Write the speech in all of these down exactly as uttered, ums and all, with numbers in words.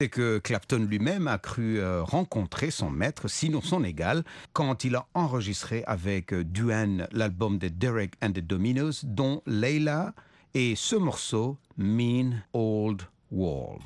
C'est que Clapton lui-même a cru euh, rencontrer son maître, sinon son égal, quand il a enregistré avec euh, Duane l'album de Derek and the Dominos, dont Layla et ce morceau, Mean Old World.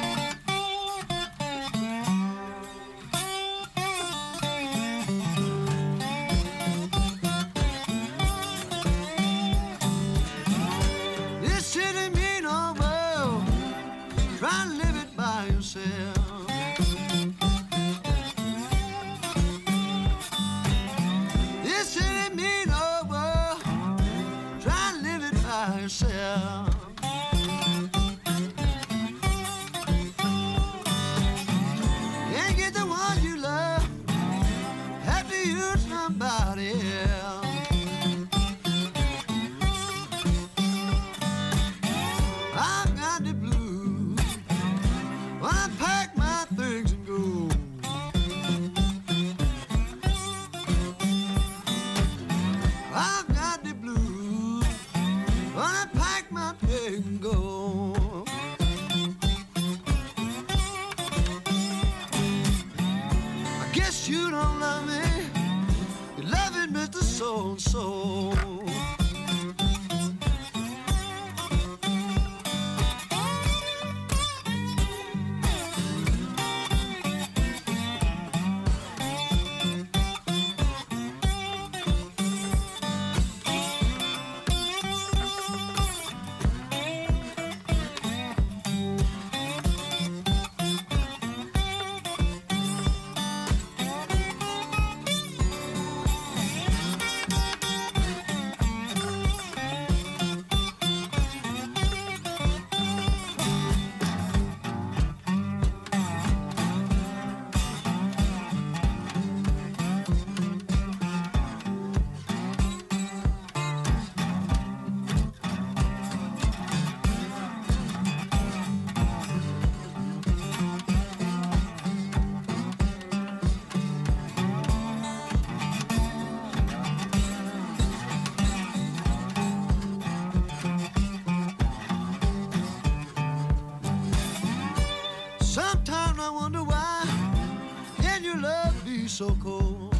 So cold.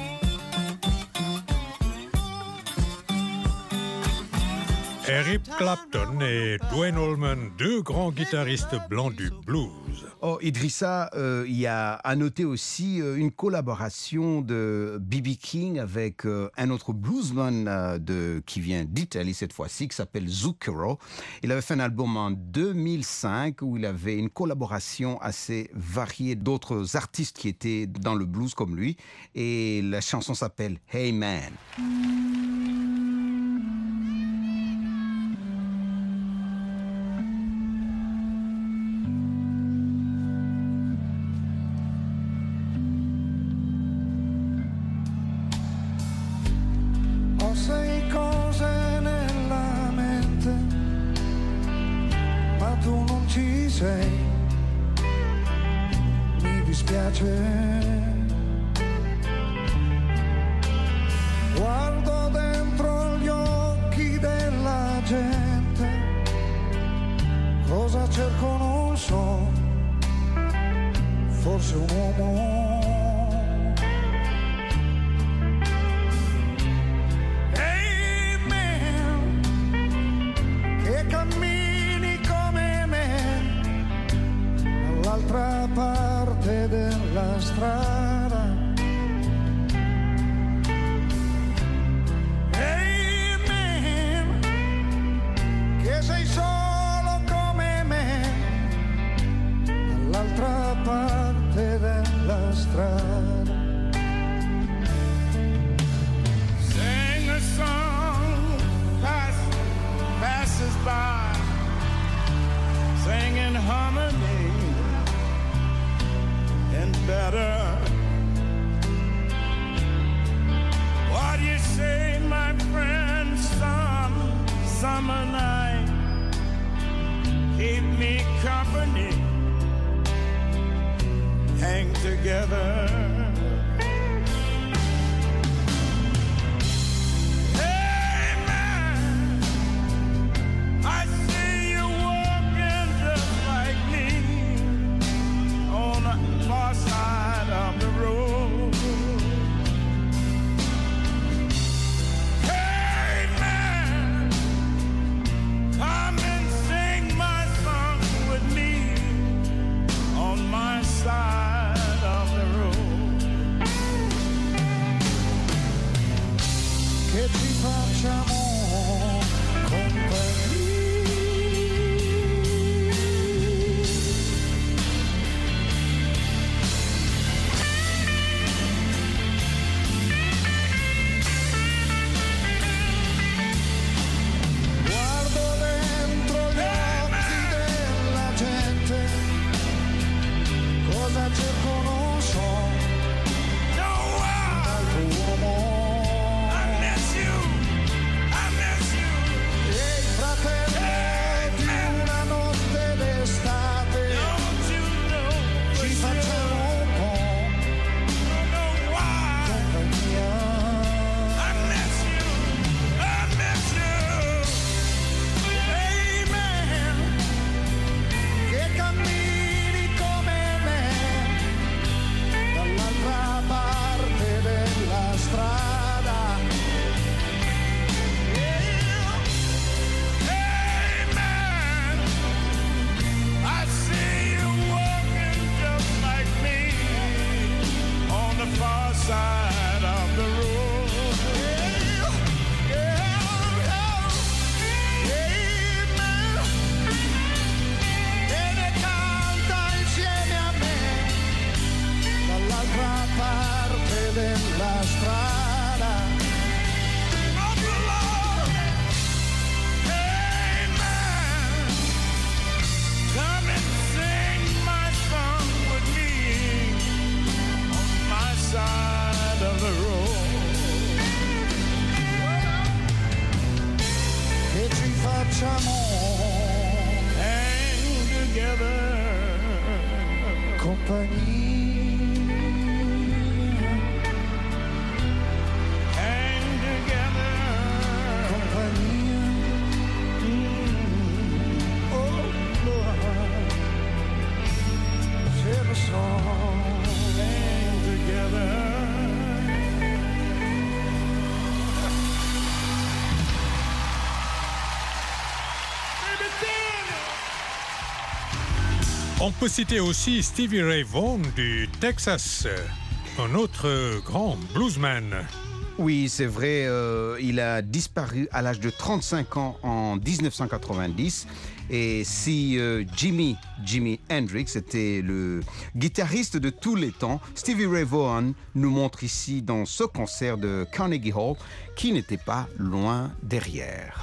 Eric Clapton et Duane Allman, deux grands guitaristes blancs du blues. Oh, Idrissa, euh, il y a à noter aussi euh, une collaboration de B B King avec euh, un autre bluesman euh, de, qui vient d'Italie cette fois-ci, qui s'appelle Zucchero. Il avait fait un album en deux mille cinq où il avait une collaboration assez variée d'autres artistes qui étaient dans le blues comme lui. Et la chanson s'appelle Hey Man. Guardo dentro gli occhi della gente, cosa cerco non so, forse un uomo. Hey man, che cammini come me, dall'altra parte della strada. Hey man, che sei solo come me, dall'altra parte della strada. Sing a song, pass, passes by, sing in harmony and better. What do you say, my friend? Some summer night, keep me company, hang together. Hey man, I see you walking just like me. cerco non so No, un I, altro uomo. I miss you. I miss you. Ehi fratello, di una notte d'estate Don't you know? ci facciamo un po' Don't know why. compagnia. I miss you. I miss you. Hey man, Che cammini come me dall'altra parte della strada. hey man, I see you walking just like me on the far side of the road. Hey man, e ne canta insieme a me dall'altra parte della strada. Oh, Lord. Hey man, come and sing my song with me on my side of the road. Che ci facciamo Hang together. compagnia. Hang together. Compagnia. Oh Lord, se lo so. Hang together. On peut citer aussi Stevie Ray Vaughan du Texas, un autre grand bluesman. Oui, c'est vrai, euh, il a disparu à l'âge de trente-cinq ans en dix-neuf cent quatre-vingt-dix. Et si euh, Jimi, Jimi Hendrix était le guitariste de tous les temps, Stevie Ray Vaughan nous montre ici dans ce concert de Carnegie Hall qui n'était pas loin derrière.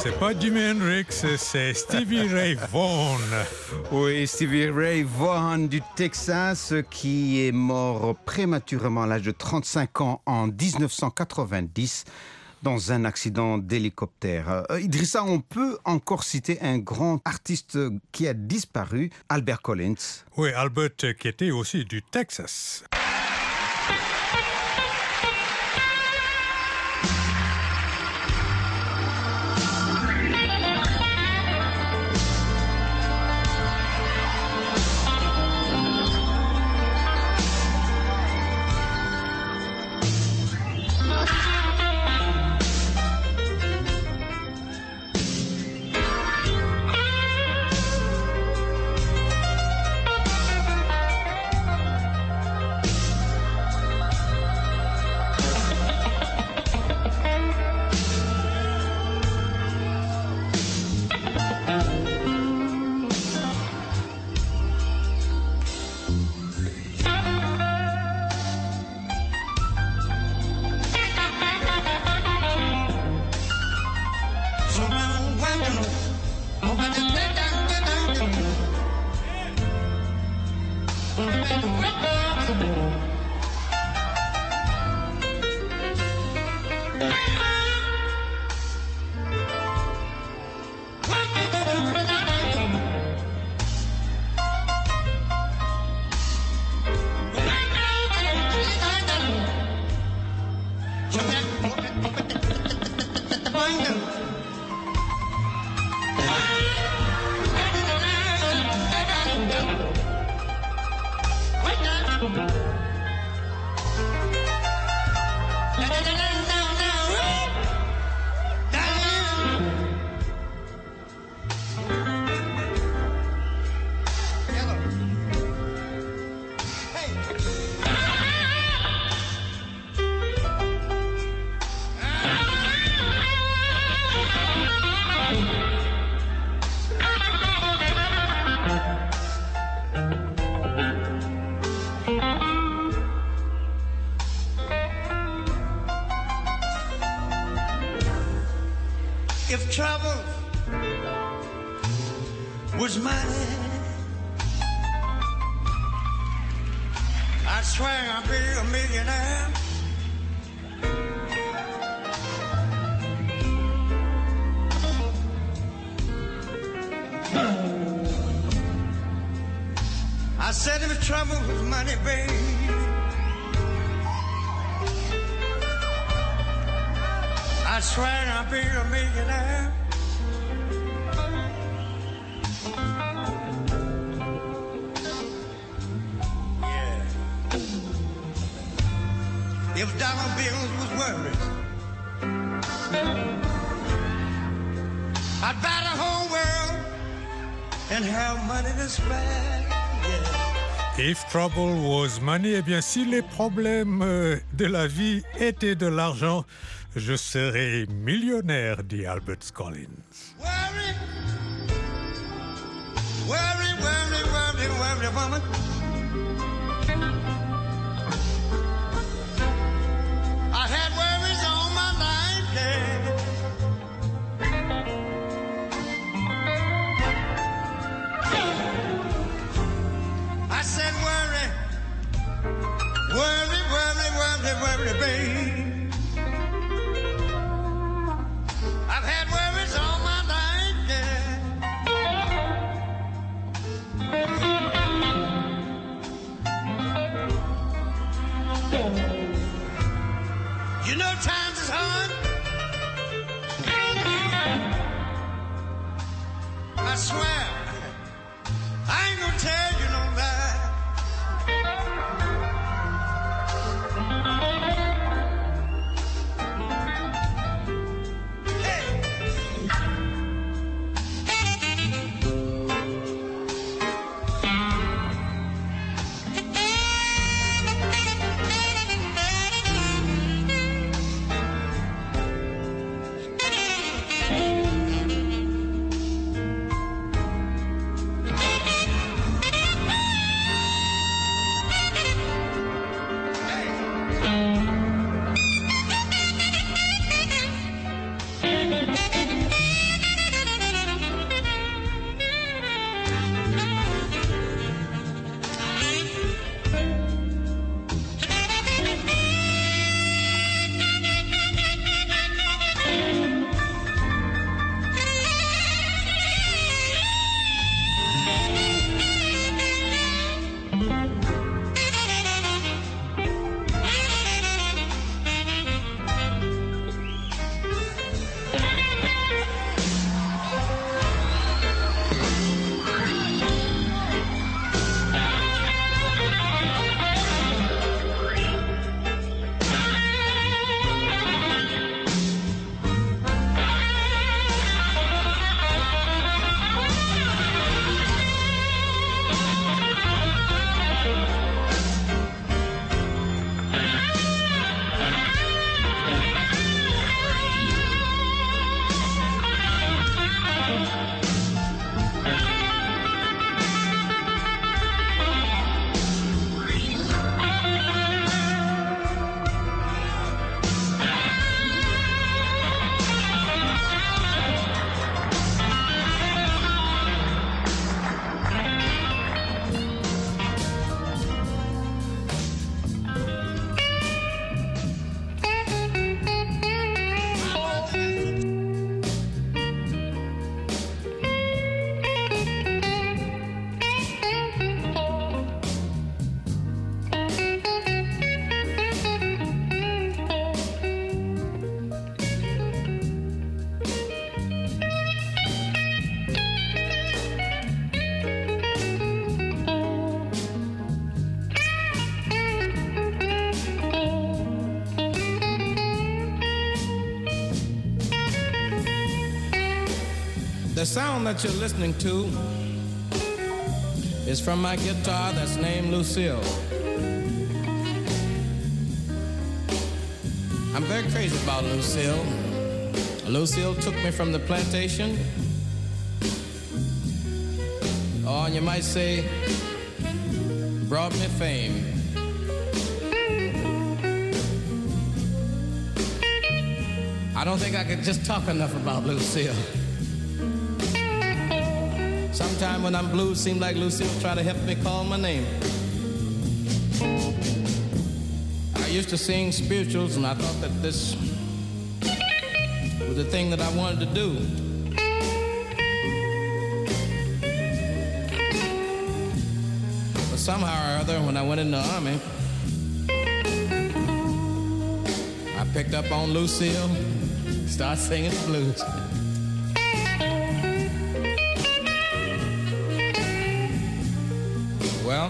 c'est pas Jimi Hendrix, c'est Stevie Ray Vaughan. Oui, Stevie Ray Vaughan du Texas qui est mort prématurément à l'âge de trente-cinq ans en dix-neuf cent quatre-vingt-dix dans un accident d'hélicoptère. Euh, Idrissa, on peut encore citer un grand artiste qui a disparu, Albert Collins. Oui, Albert qui était aussi du Texas. If trouble was money, I swear I'd be a millionaire. I said if trouble was money, babe, I swear I'll be a millionaire. Yeah. If dollar bills was worries, I'd buy the whole world and have money to spare. Yeah. If trouble was money, eh bien, si les problèmes euh, de la vie étaient de l'argent, je serais millionnaire, dit Albert Collins. Worry, worry, worry, worry, worry, woman. I had worries all my life, yeah. I said worry, worry, worry, worry, worry, babe. I've had worries all my life, yeah. You know times is hard. I swear, I ain't gonna tell you no lie. The sound that you're listening to is from my guitar that's named Lucille. I'm very crazy about Lucille. Lucille took me from the plantation, or you might say, brought me fame. I don't think I could just talk enough about Lucille. Sometime when I'm blue, it seems like Lucille try to help me call my name. I used to sing spirituals, and I thought that this was the thing that I wanted to do. But somehow or other, when I went in the army, I picked up on Lucille, started singing the blues. Well,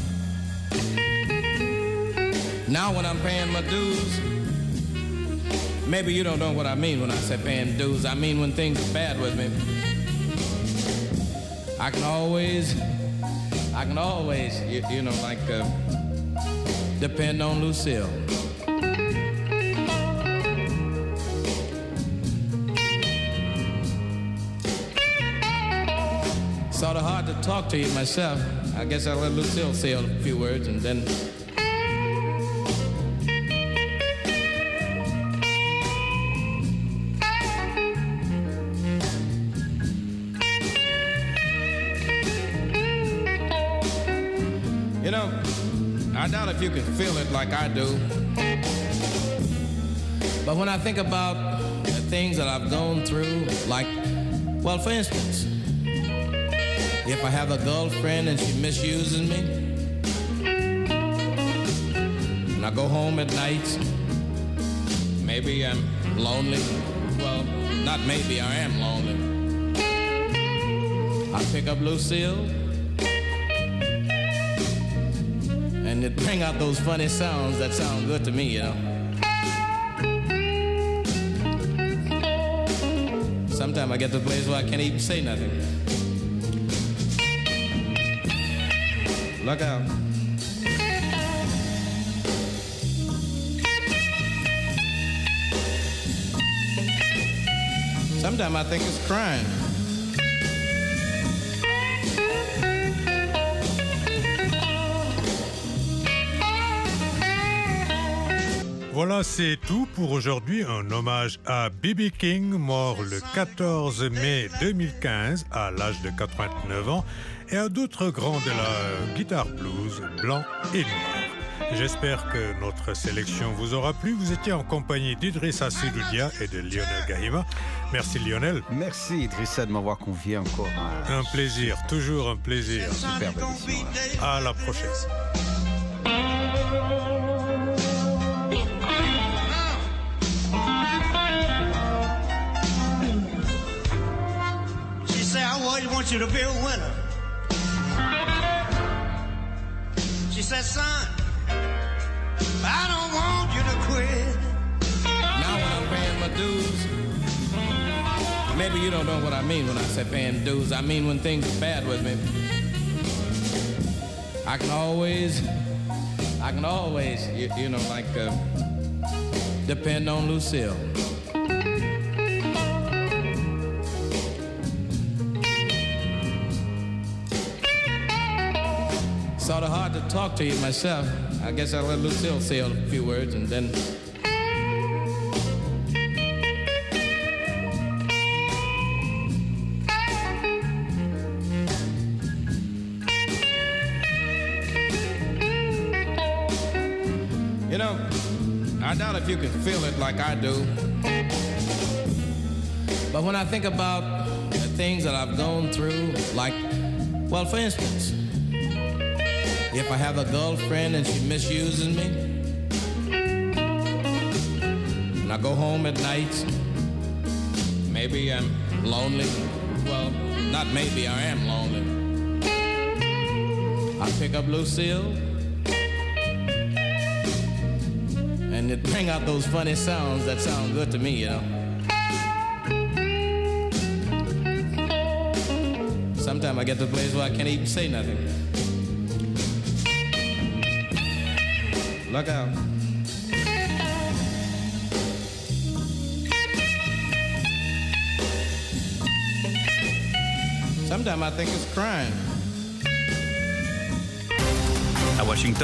now when I'm paying my dues, maybe you don't know what I mean when I say paying dues. I mean when things are bad with me, I can always, I can always, you, you know, like uh, depend on Lucille. Sort of hard to talk to you myself. I guess I'll let Lucille say a few words and then. You know, I doubt if you can feel it like I do. But when I think about the things that I've gone through, like, well, for instance, if I have a girlfriend and she misuses me, and I go home at night, maybe I'm lonely. Well, not maybe, I am lonely. I pick up Lucille, and it bring out those funny sounds that sound good to me, you know. Sometimes I get to a place where I can't even say nothing. Look out. Sometimes I think it's crying. Voilà, c'est tout pour aujourd'hui. Un hommage à B B King, mort le quatorze mai deux mille quinze à l'âge de quatre-vingt-neuf ans, et à d'autres grands de la guitare blues, blanc et noir. J'espère que notre sélection vous aura plu. Vous étiez en compagnie d'Idrissa Sidoudia et de Lionel Gahima. Merci Lionel. Merci Idrissa de m'avoir convié encore. Un plaisir, toujours un plaisir. Superbe émission. À la prochaine. She said, I always want you to be a winner. She said, son, I don't want you to quit. Now when I'm paying my dues, maybe you don't know what I mean when I say paying dues. I mean when things are bad with me, I can always, I can always, you, you know, like uh, depend on Lucille. Sort of hard to talk to you myself. I guess I'll let Lucille say a few words and then. You know, I doubt if you can feel it like I do. But when I think about the things that I've gone through, like, well, for instance, if I have a girlfriend and she misuses me, and I go home at night, maybe I'm lonely. Well, not maybe, I am lonely. I pick up Lucille, and it bring out those funny sounds that sound good to me, you know. Sometimes I get to a place where I can't even say nothing. Look out. Sometimes I think it's crying. À Washington,